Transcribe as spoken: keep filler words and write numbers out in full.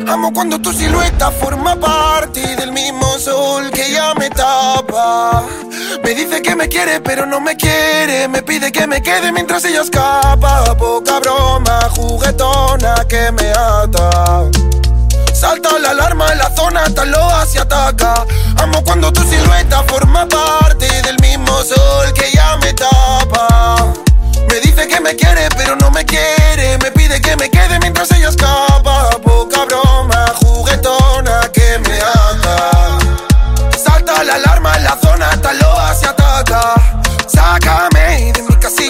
Amo cuando tu silueta forma parte del mismo sol que ya me tapa. Me dice que me quiere pero no me quiere, me pide que me quede mientras ella escapa. Poca broma, juguetona que me ata. Salta la alarma en la zona, hasta loa se ataca. Amo cuando tu silueta forma parte del mismo sol que ya me tapa. Me dice que me quiere pero no me quiere, me pide que me quede mientras ella escapa.